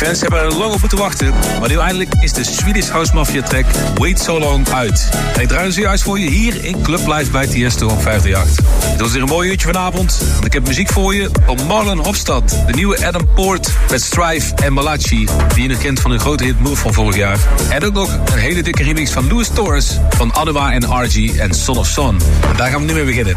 Fans hebben er lang op moeten wachten, maar nu eindelijk is de Swedish House Mafia track Wait So Long uit. En ik draai ze juist voor je hier in Club Live bij Tiesto op 538. Het was weer een mooi uurtje vanavond, want ik heb muziek voor je van Marlon Hofstad, de nieuwe Adam Poort met Strife en Malachi, die je nog kent van hun grote hit Move van vorig jaar. En ook nog een hele dikke remix van Louis Torres van Anima en RG en Son of Son. En daar gaan we nu mee beginnen.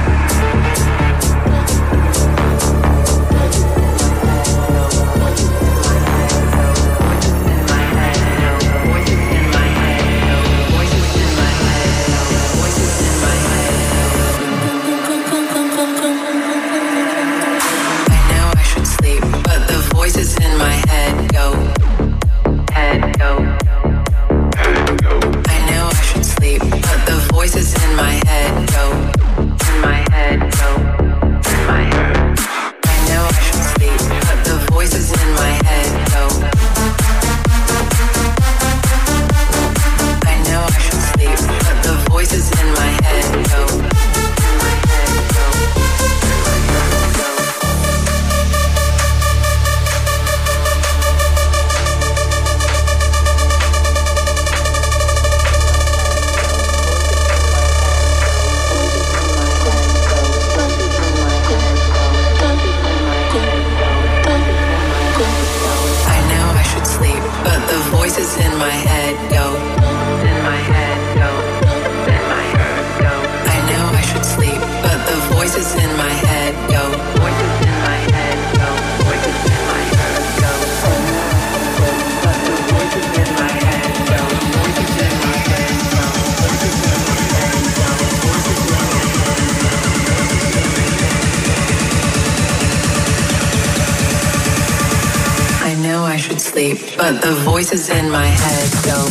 But the voices in my head go.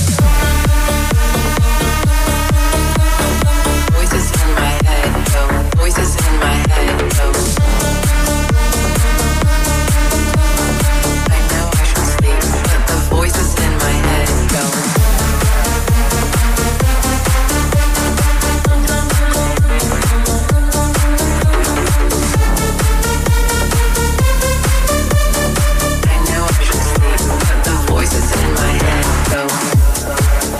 Voices in my head go. Voices in my head go. I know I should sleep, but the voices in my head go. I know I should sleep, but the voices in my head go.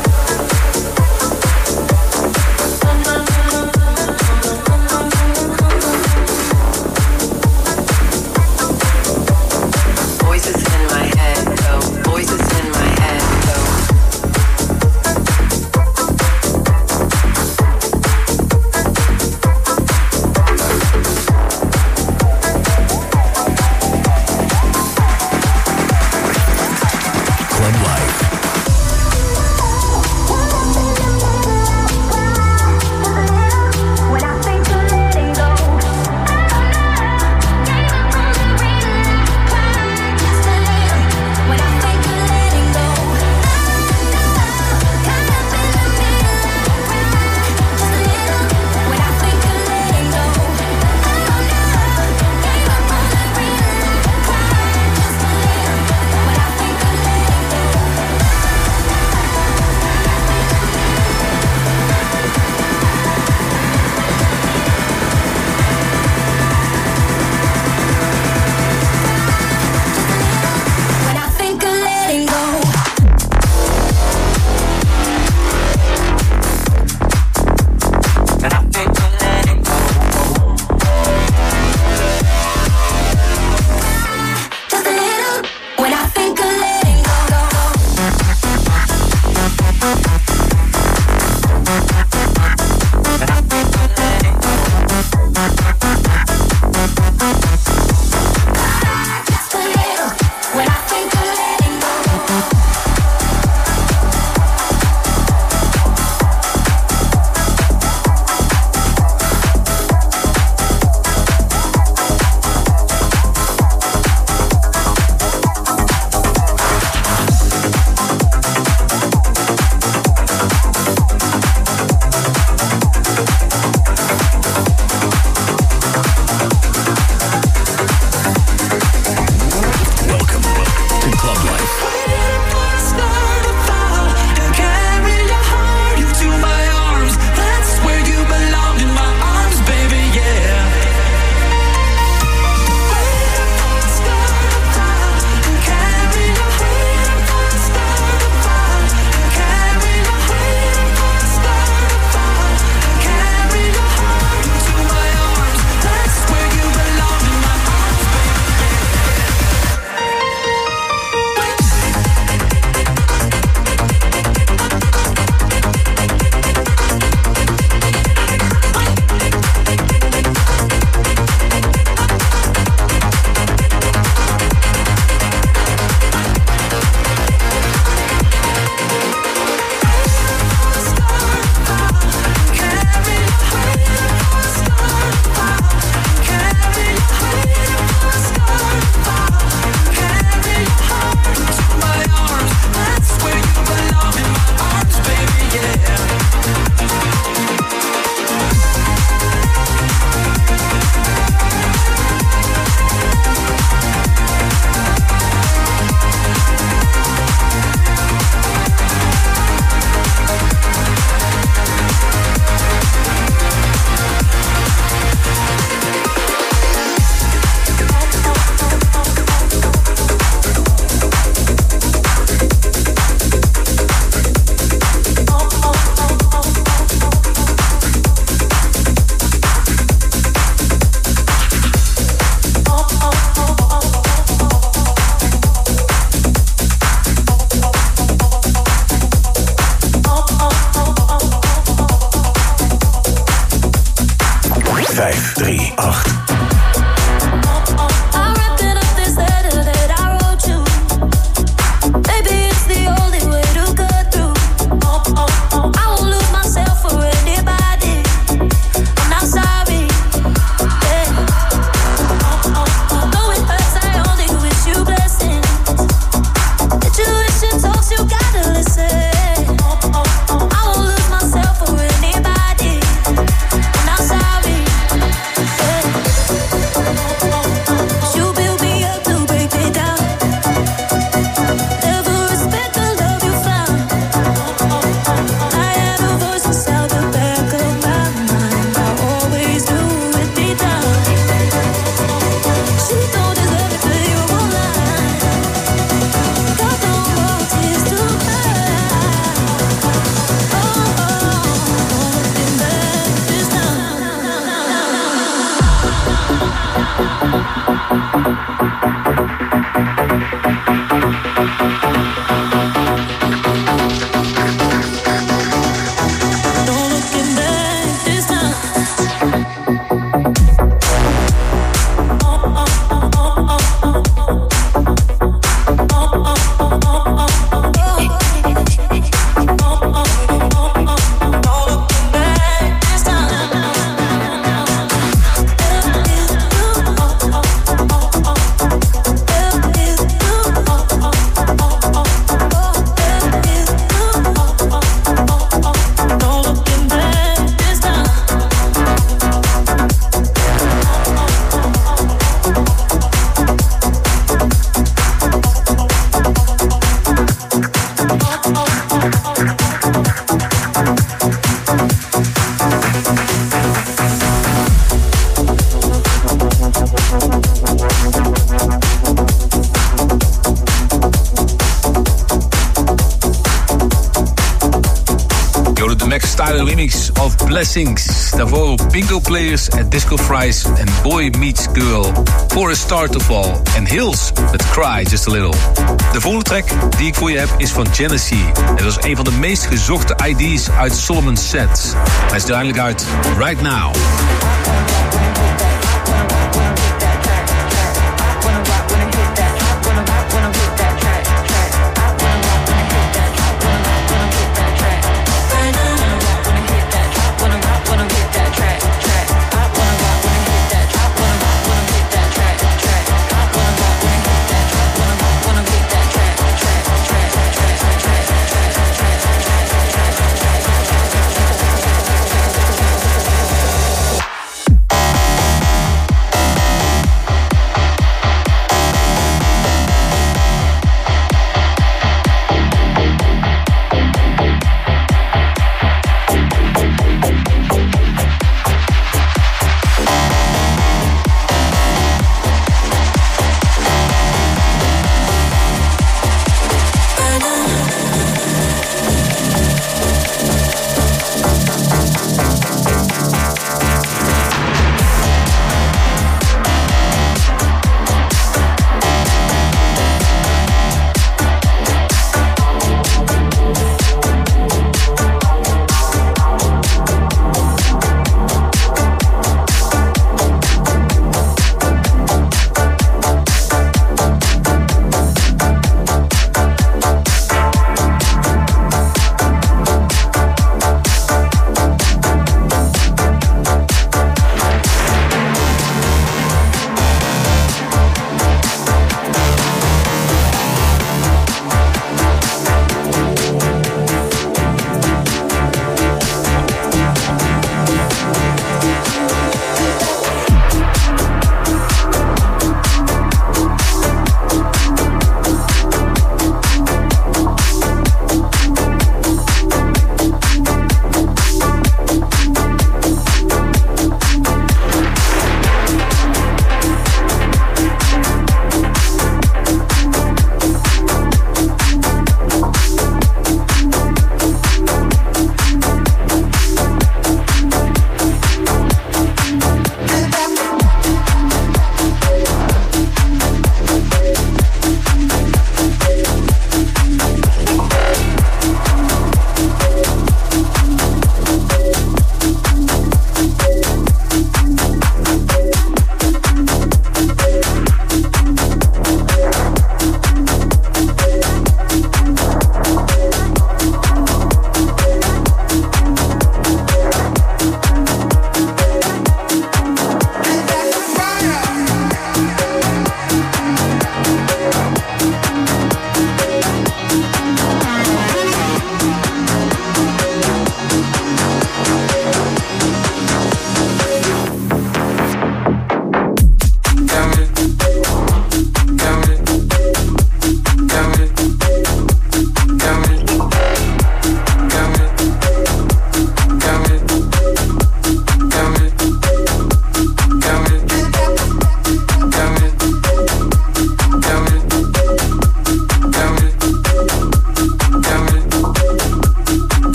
Style remix of Blessings. Daarvoor Bingo Players at Disco Fries en Boy Meets Girl. For a Star to Fall. En Hills met Cry Just a Little. De volgende track die ik voor je heb is van Genesee. Het was een van de meest gezochte ID's uit Solomon's set. Hij is er eindelijk uit. Right Now.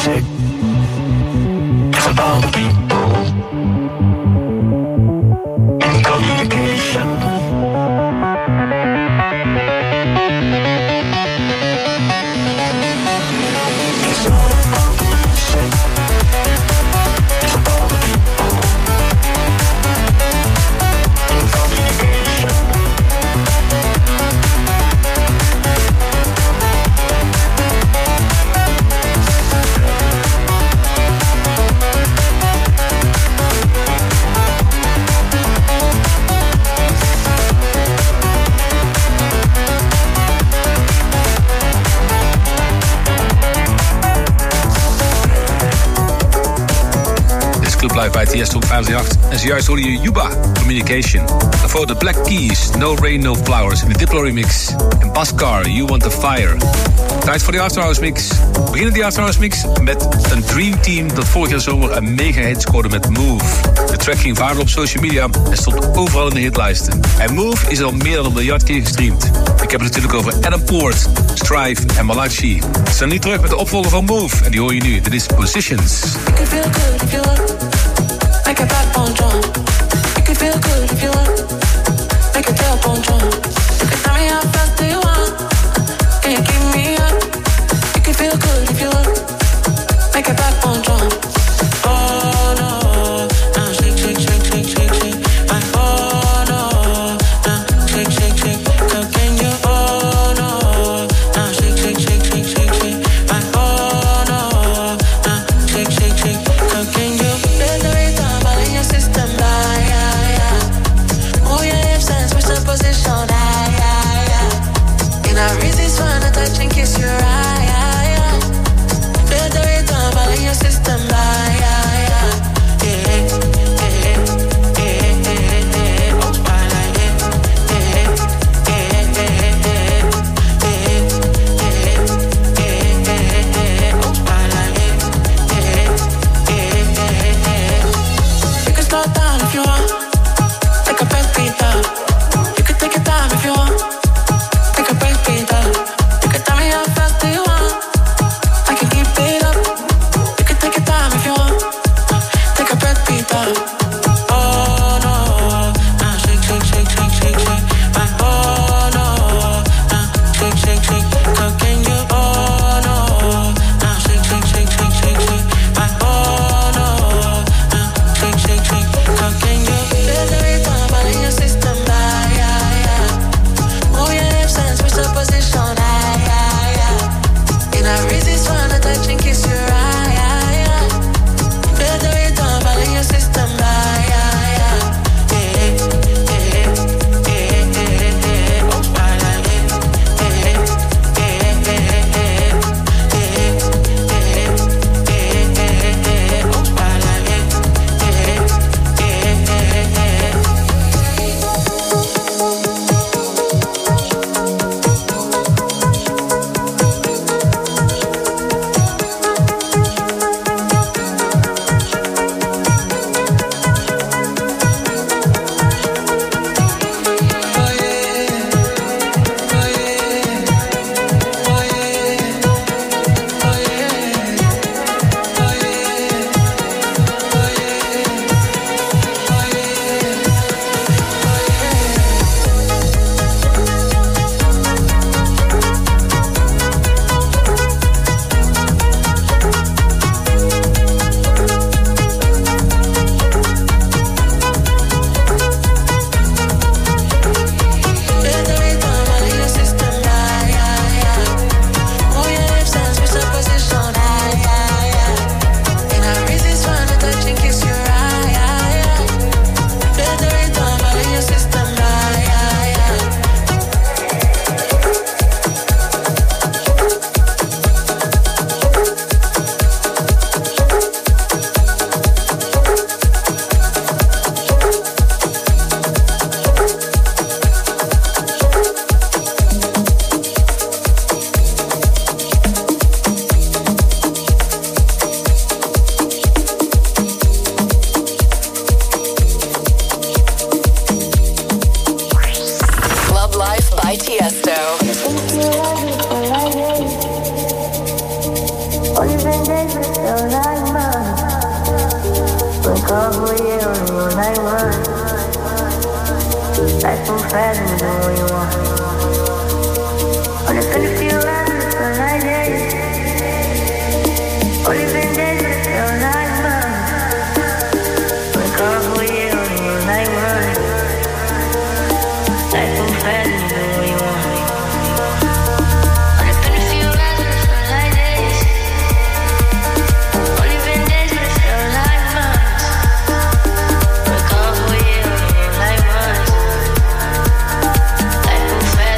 music. It's about people and communication. It's all about music. It's about people and communication. Club Live bij Tiesto 538. En zojuist hoorde je Yuba, Communication. Daarvoor de Black Keys, No Rain, No Flowers in de Diplo remix. En Baskar, You Want The Fire. Tijd voor de After Hours mix. We beginnen die After Hours mix met een Dream Team dat vorig jaar zomer een mega hit scoorde met Move. De track ging viral op social media en stond overal in de hitlijsten. En Move is al meer dan 1 miljard keer gestreamd. Ik heb het natuurlijk over Adam Poort, Strive en Malachi. Ze zijn nu terug met de opvolger van Move en die hoor je nu. Dit is Positions. Make a backbone drum. Make it feel good if you want. Make a tailbone drum. You can tell me how fast do you want. Can you keep me up? Make it feel good if you want. Make a backbone drum. Oh no, now shake, shake, shake, shake, shake, shake. My oh no, now shake, shake, shake. Girl, can you? Oh no, now shake, shake, shake, shake, shake, shake. My oh no, now shake, shake, shake. Girl, can you? System, move your hips and switch the position, in a resist, wanna touch and kiss your eye, feel the rhythm all in your system, if you want. Like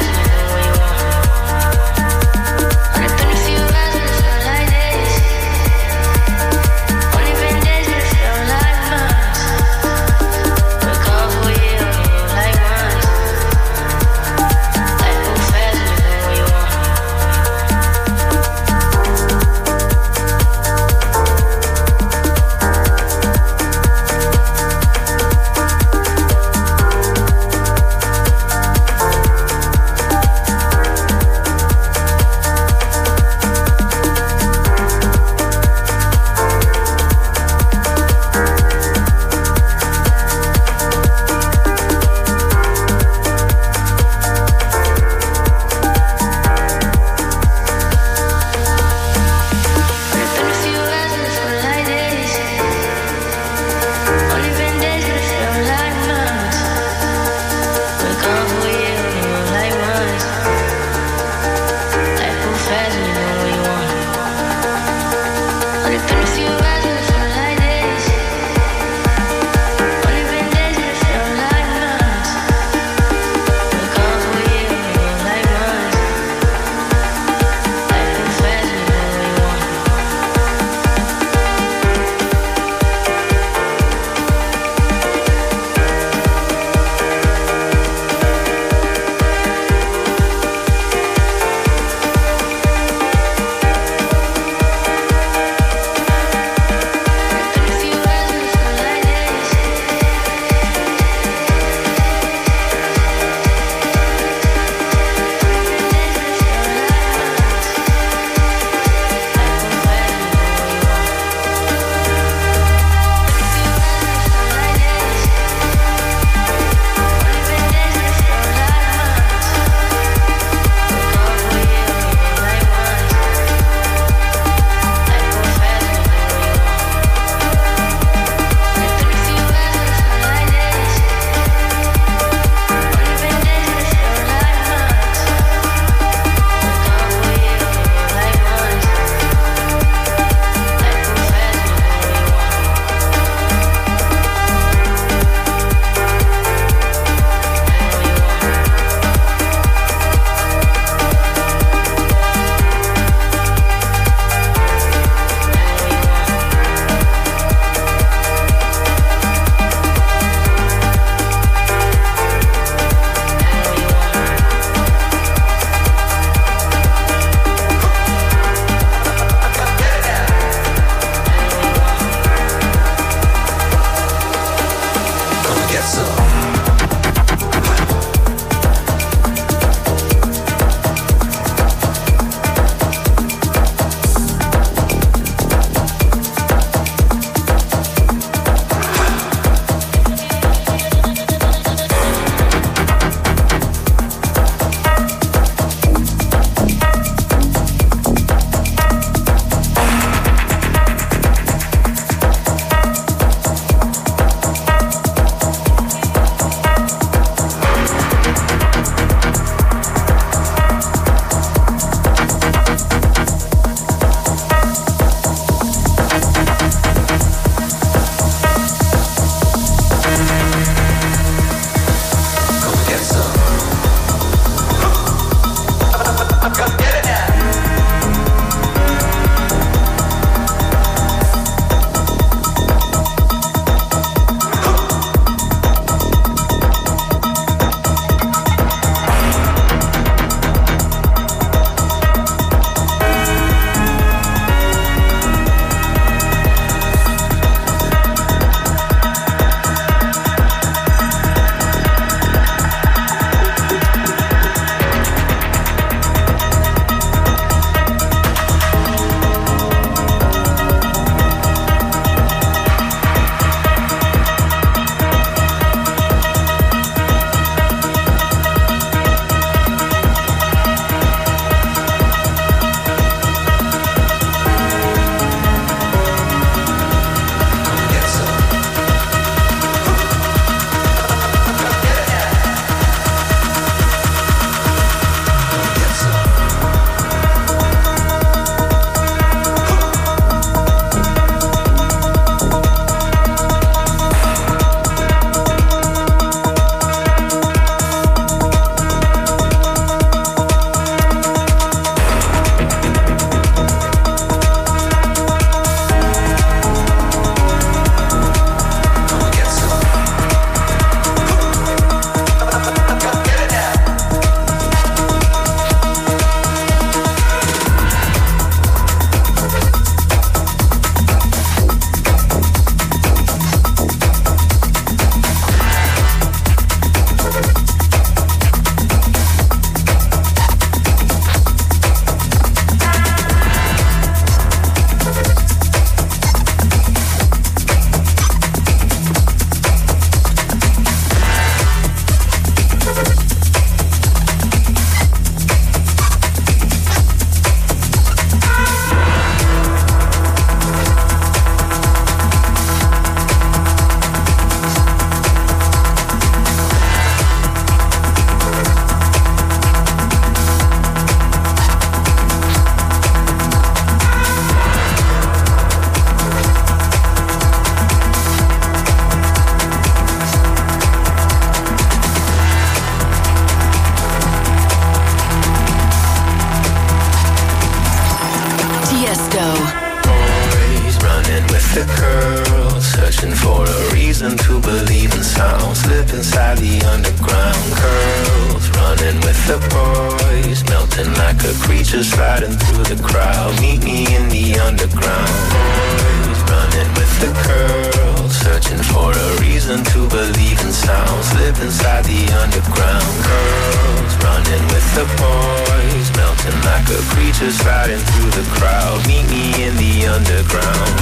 creatures sliding through the crowd. Meet me in the underground. Boys running with the curls, searching for a reason to believe in sounds. Live inside the underground. Girls running with the boys, melting like a creature sliding through the crowd. Meet me in the underground.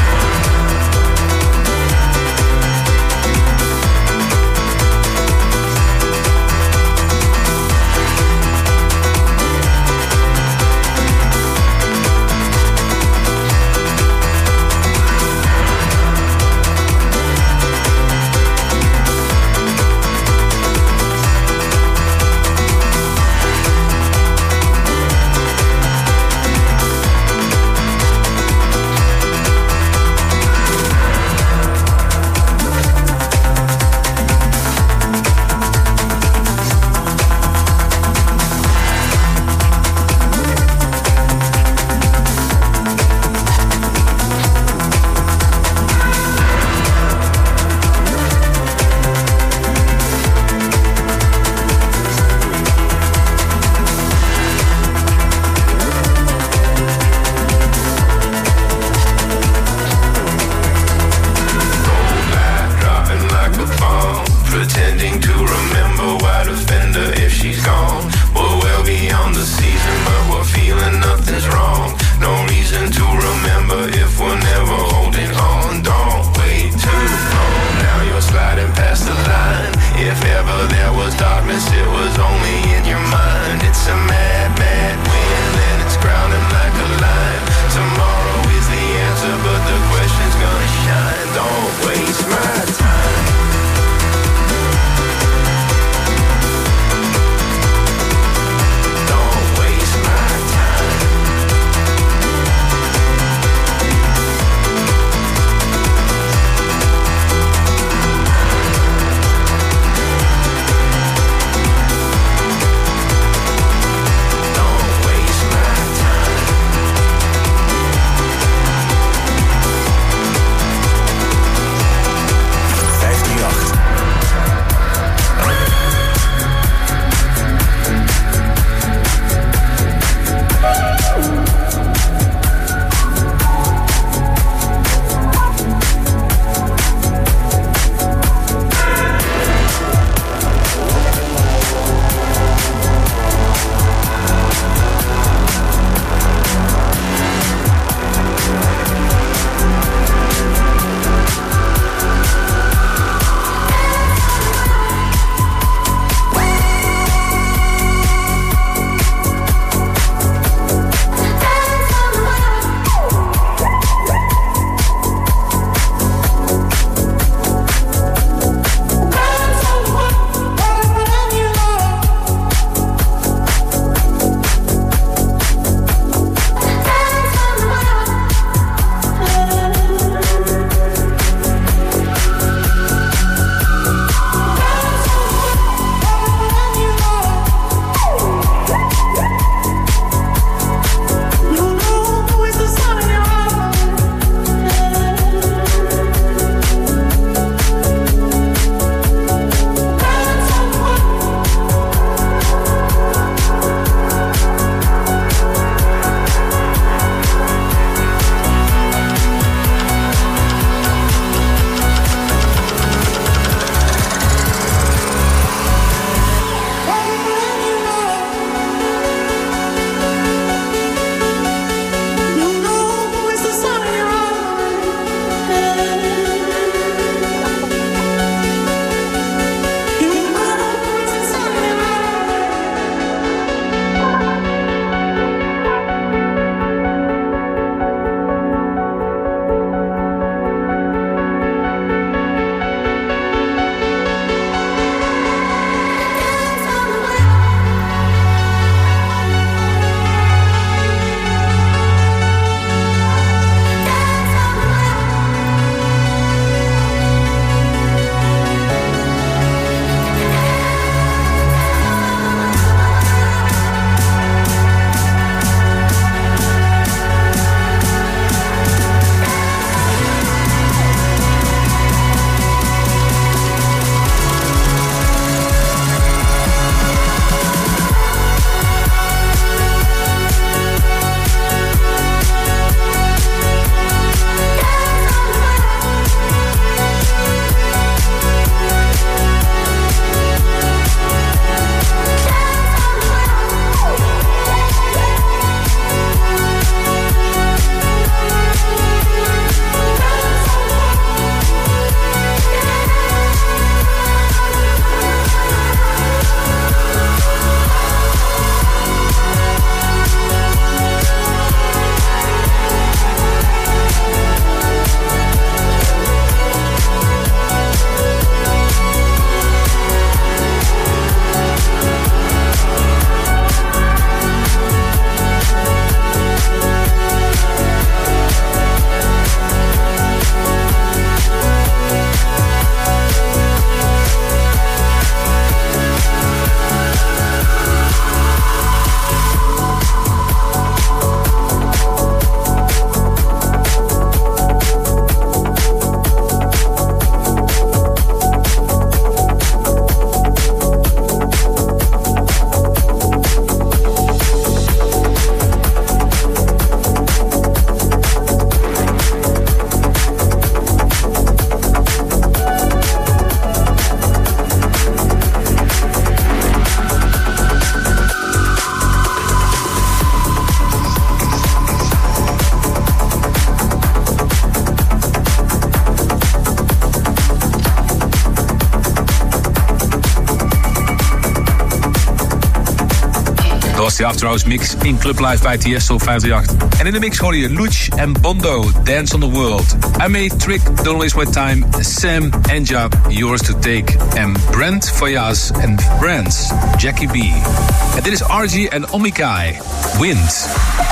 de After Hours mix in Club Live bij Tiesto 538. En in de mix hoor je Luch en Bondo, Dance on the World. Ame, Trick, Don't Waste My Time, Sam, Enja, Yours to Take. En Brent, Fayaz en Friends, Jackie B. En dit is RG en Omikai, Wind.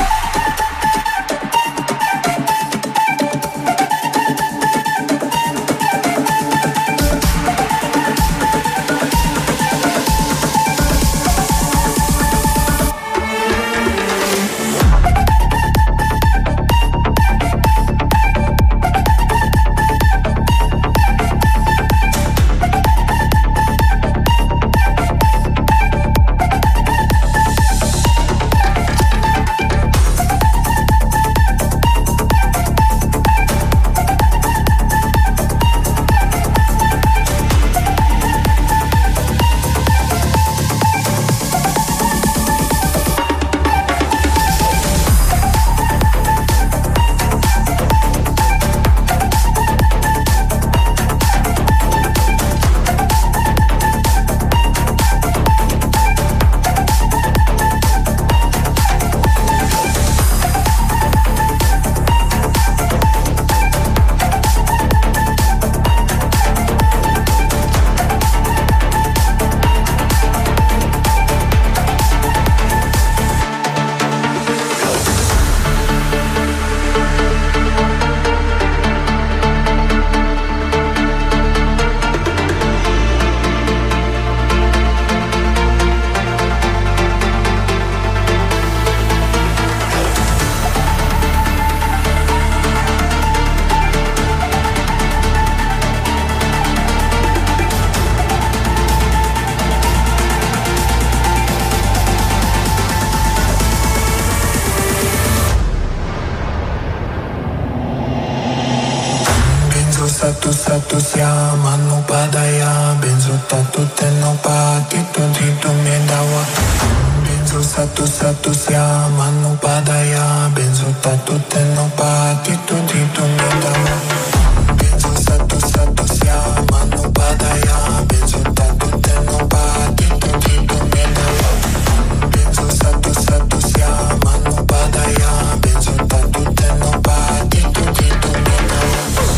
Satu siama no padaya benzo tatu teno pa titu titu mendawa benzo satu siama no padaya benzo tatu teno pa titu titu mendawa benzo satu siama no padaya benzo tatu teno pa titu titu mendawa benzo satu siama no padaya benzo tatu teno pa titu titu mendawa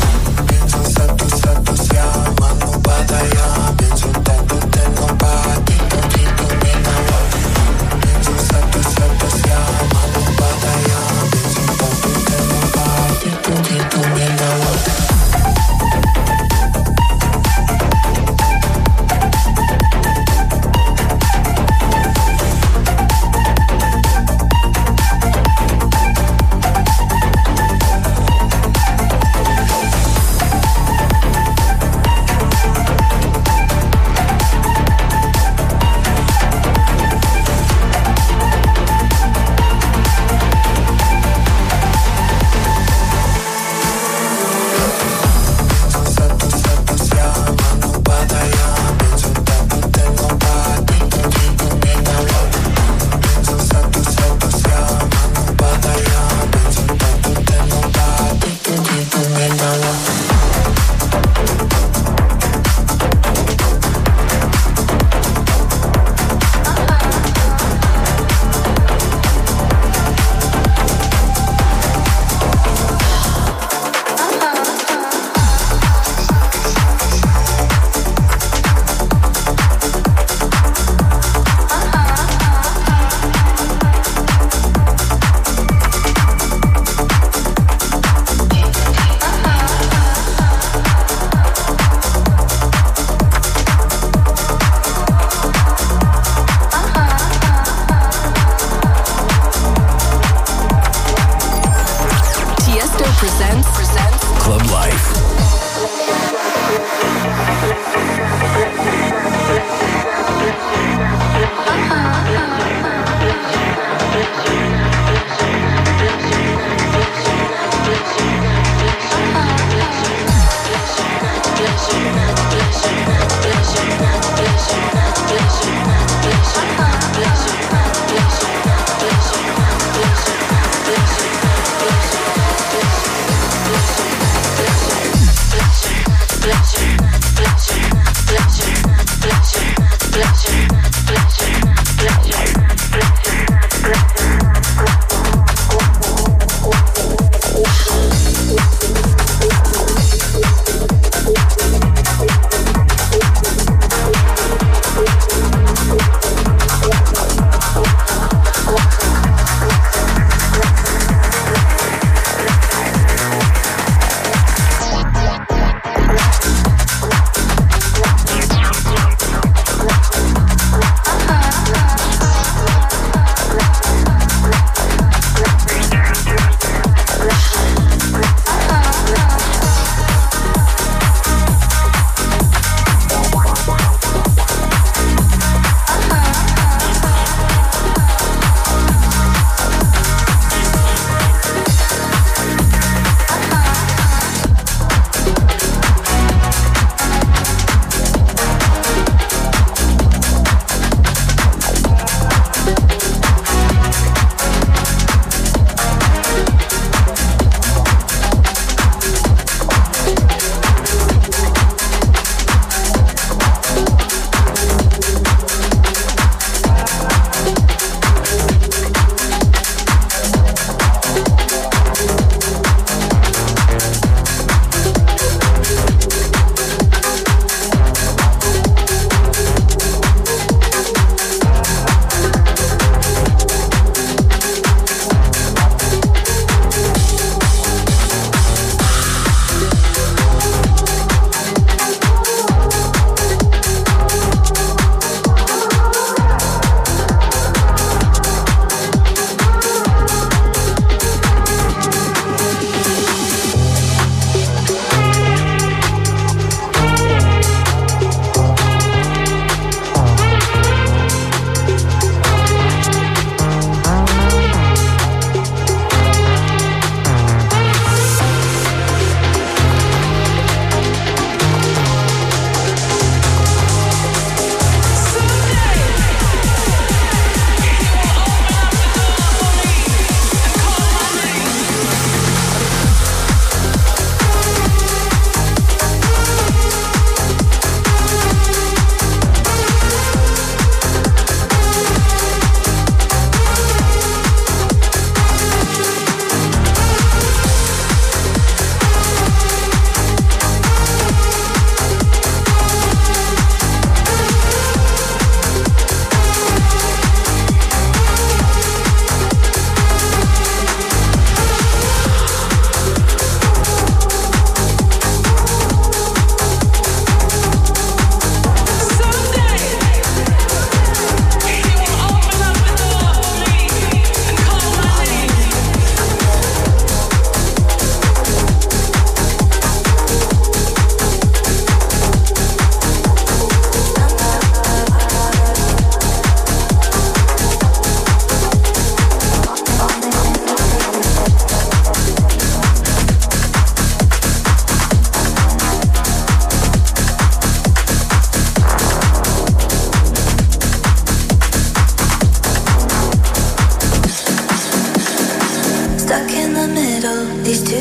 Satu siama no padaya benzo tatu teno pa titu titu mendawa benzo satu siama no padaya benzo tatu teno pa titu titu mendawa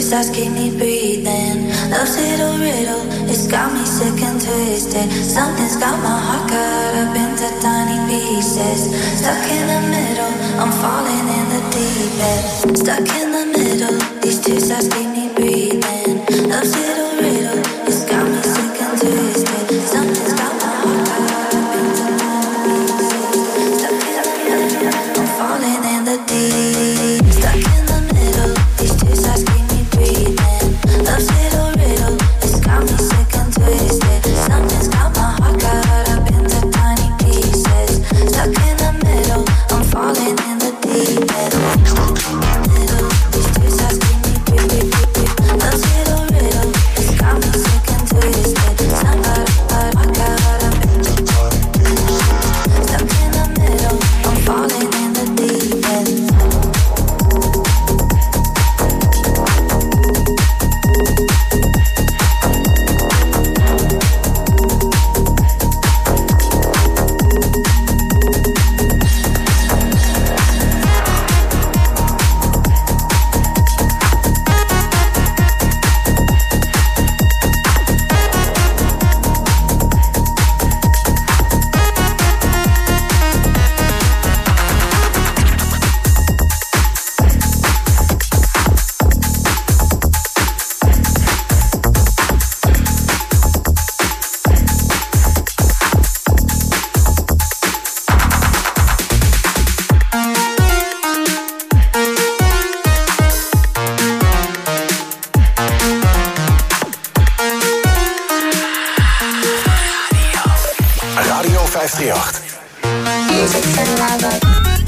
sides keep me breathing. Love's little riddle, it's got me sick and twisted. Something's got my heart cut up into tiny pieces. Stuck in the middle, I'm falling in the deep end. Stuck in the middle, these two sides keep me breathing. Love's little riddle, it's got me sick and twisted. Something's got my heart cut up into tiny pieces. Stuck in the middle, I'm falling in the deep. Stuck in the middle, these two sides keep me breathing. Love's little riddle, it's got me sick and twisted. Something's got my heart cut up into tiny pieces. Stuck in the middle, I'm falling in the deep end. Middle, these two sides keep me breathing. Love's little riddle, it's got me sick and twisted. Something's got my heart cut up into tiny pieces. Stuck in the middle, I'm falling in the deep end. Radio 538. Music Saliva.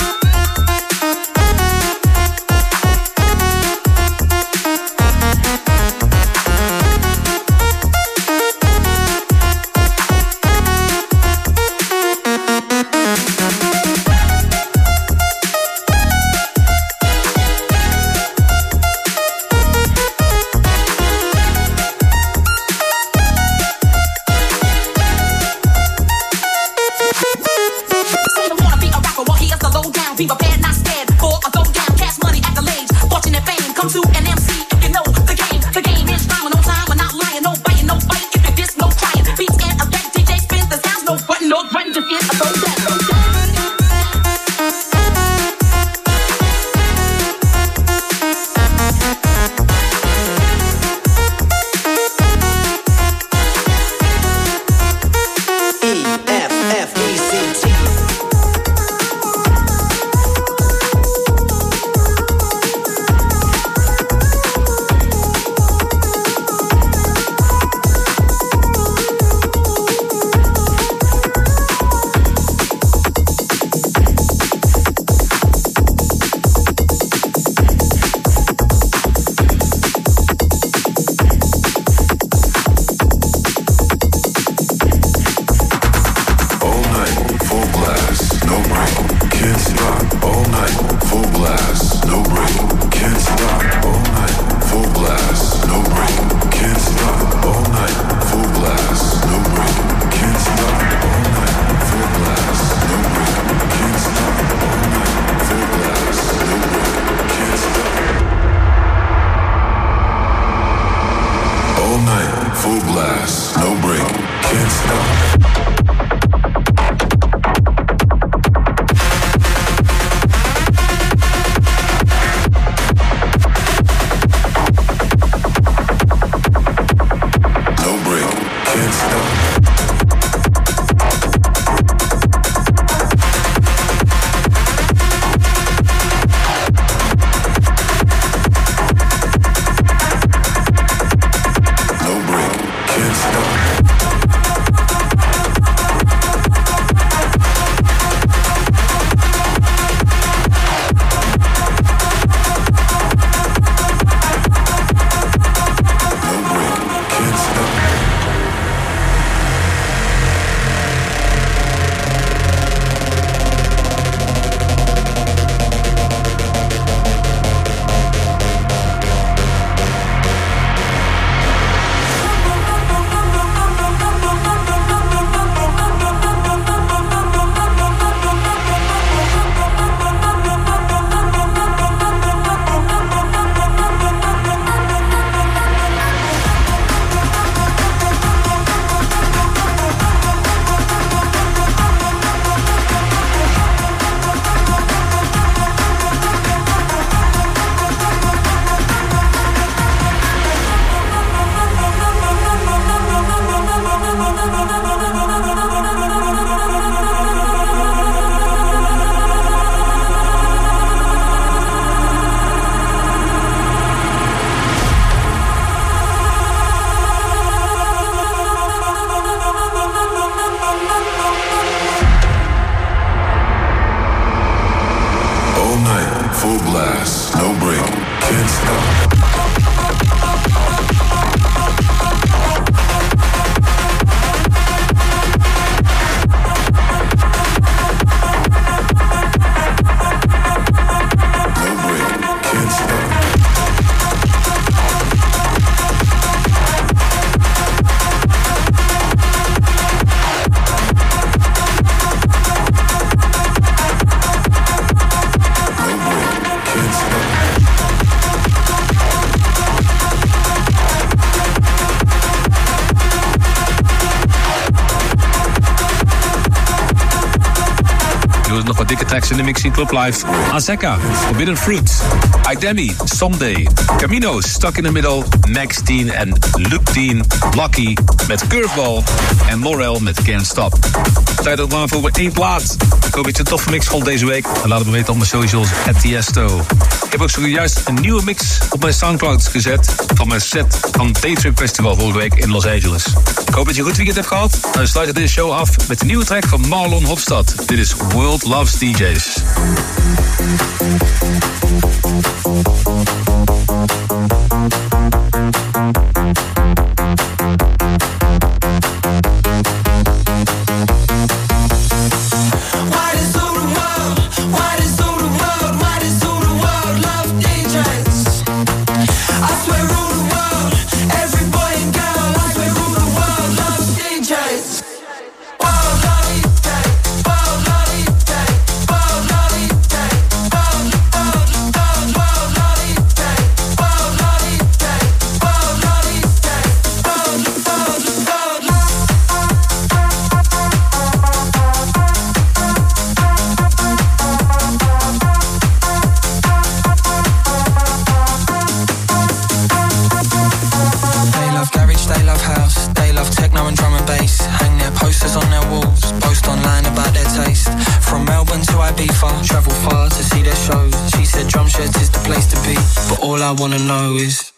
Be prepared, not scared for a go down. Cash money, accolades, fortune and fame. Come to an MC if you know the game. The game is rhyming on time, we're not lying. No biting, no bite. If it diss, no crying. Beats and effect, DJ spins the sounds. No button, no button, just get a throw down. Je hoort nog wat dikke tracks in de mix in Club Live. Azeka, Forbidden Fruit. Idemi, Someday. Camino, Stuck in the Middle. Max 10 en Luke 10. Lucky met Curveball. En Morel met Can't Stop. Tijd ook maar voor 1 plaat. Ik hoop dat je een toffe mix vond deze week. En laat het me weten op mijn socials, @Tiesto. Ik heb ook zojuist een nieuwe mix op mijn Soundcloud gezet van mijn set van Daytrip Festival vorige week in Los Angeles. Ik hoop dat je een goed weekend hebt gehad. Dan sluiten deze show af met de nieuwe track van Marlon Hofstad. Dit is World Loves DJs. I wanna know is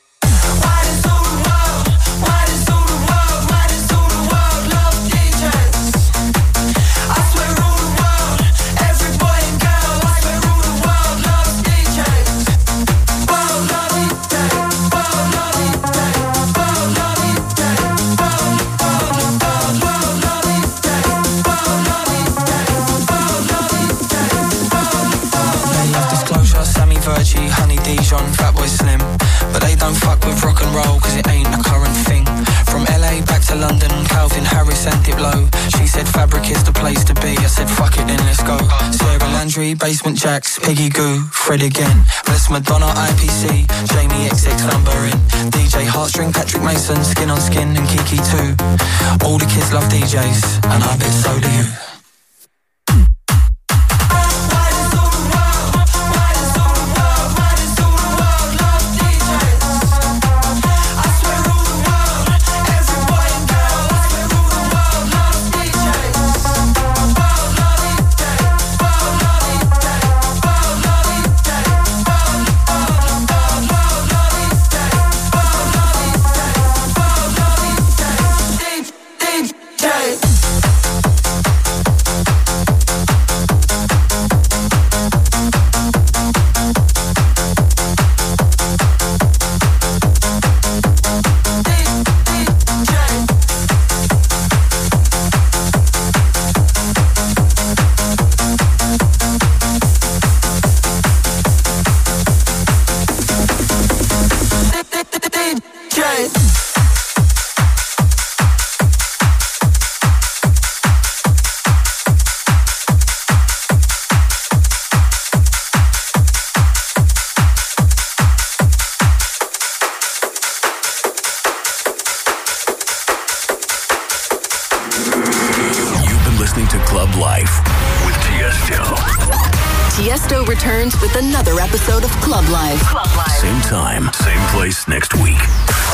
Fatboy Slim, but they don't fuck with rock and roll cause it ain't a current thing. From LA back to London, Calvin Harris and Diplo. She said Fabric is the place to be, I said fuck it then let's go. Sarah Landry, Basement Jaxx, Piggy Goo, Fred again. Bless Madonna, IPC, Jamie XX numbering. DJ Heartstring, Patrick Mason, Skin on Skin and Kiki too. All the kids love DJs, and I bet so do you. Tiesto returns with another episode of Club Life. Same time, same place next week.